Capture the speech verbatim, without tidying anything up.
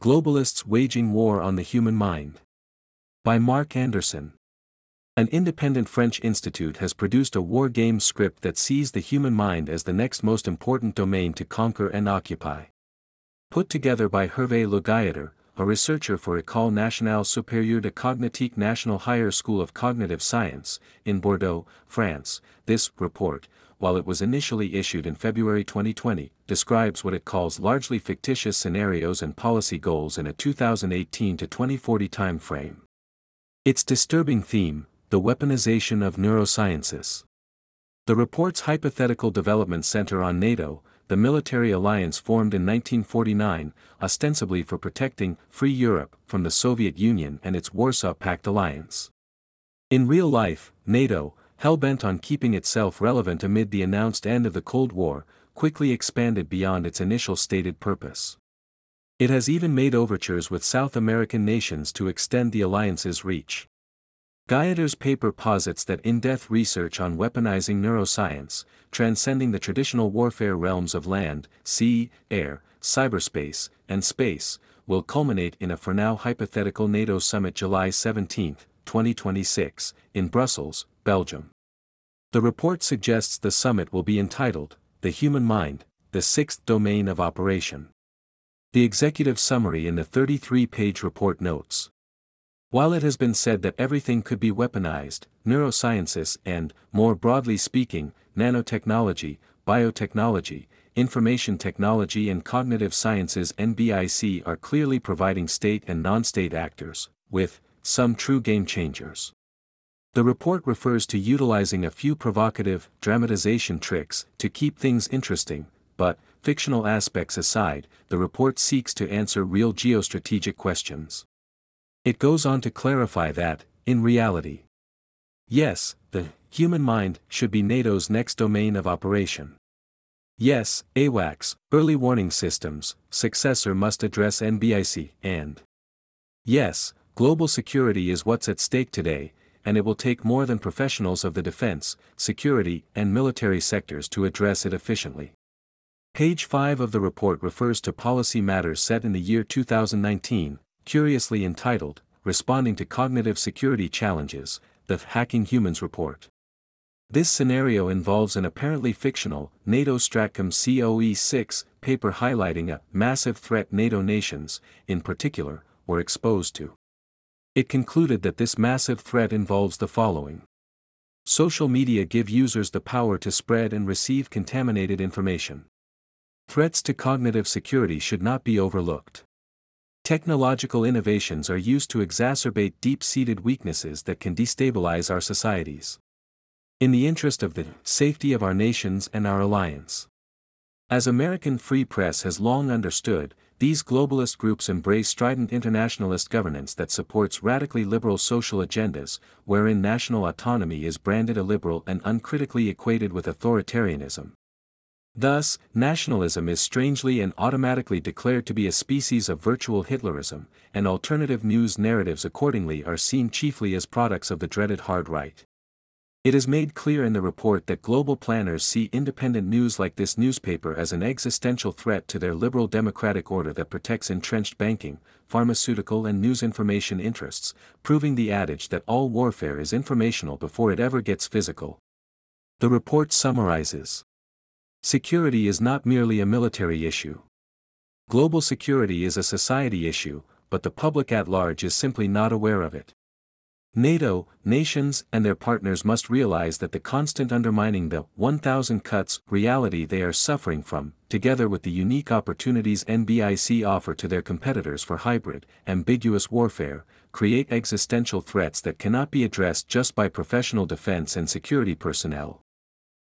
Globalists Waging War on the Human Mind. By Mark Anderson. An independent French institute has produced a war game script that sees the human mind as the next most important domain to conquer and occupy. Put together by Hervé Le Gaillard, a researcher for École Nationale Supérieure de Cognitique National Higher School of Cognitive Science, in Bordeaux, France, this report, while it was initially issued in February twenty twenty, describes what it calls largely fictitious scenarios and policy goals in a two thousand eighteen to twenty forty time frame. Its disturbing theme, the weaponization of neurosciences. The report's hypothetical development center on NATO, the military alliance formed in nineteen forty-nine, ostensibly for protecting free Europe from the Soviet Union and its Warsaw Pact alliance. In real life, NATO, hell-bent on keeping itself relevant amid the announced end of the Cold War, quickly expanded beyond its initial stated purpose. It has even made overtures with South American nations to extend the alliance's reach. Gaillard's paper posits that in-depth research on weaponizing neuroscience, transcending the traditional warfare realms of land, sea, air, cyberspace, and space, will culminate in a for now hypothetical NATO summit July seventeenth, twenty twenty-six, in Brussels, Belgium. The report suggests the summit will be entitled, The Human Mind, the Sixth Domain of Operation. The executive summary in the thirty-three page report notes. While it has been said that everything could be weaponized, neurosciences and, more broadly speaking, nanotechnology, biotechnology, information technology and cognitive sciences N B I C are clearly providing state and non-state actors, with some true game changers. The report refers to utilizing a few provocative, dramatization tricks to keep things interesting, but, fictional aspects aside, the report seeks to answer real geostrategic questions. It goes on to clarify that, in reality, yes, the human mind should be NATO's next domain of operation. Yes, AWACS, Early Warning Systems, successor must address N B I C, and yes, global security is what's at stake today, and it will take more than professionals of the defense, security, and military sectors to address it efficiently. Page five of the report refers to policy matters set in the year two thousand nineteen, curiously entitled, Responding to Cognitive Security Challenges, the Hacking Humans Report. This scenario involves an apparently fictional, NATO Stratcom C O E six, paper highlighting a massive threat NATO nations, in particular, were exposed to. It concluded that this massive threat involves the following. Social media give users the power to spread and receive contaminated information. Threats to cognitive security should not be overlooked. Technological innovations are used to exacerbate deep-seated weaknesses that can destabilize our societies. In the interest of the safety of our nations and our alliance. As American Free Press has long understood, these globalist groups embrace strident internationalist governance that supports radically liberal social agendas, wherein national autonomy is branded illiberal and uncritically equated with authoritarianism. Thus, nationalism is strangely and automatically declared to be a species of virtual Hitlerism, and alternative news narratives accordingly are seen chiefly as products of the dreaded hard right. It is made clear in the report that global planners see independent news like this newspaper as an existential threat to their liberal democratic order that protects entrenched banking, pharmaceutical and news information interests, proving the adage that all warfare is informational before it ever gets physical. The report summarizes. Security is not merely a military issue. Global security is a society issue, but the public at large is simply not aware of it. NATO, nations and their partners must realize that the constant undermining the one thousand cuts reality they are suffering from, together with the unique opportunities N B I C offer to their competitors for hybrid, ambiguous warfare, create existential threats that cannot be addressed just by professional defense and security personnel,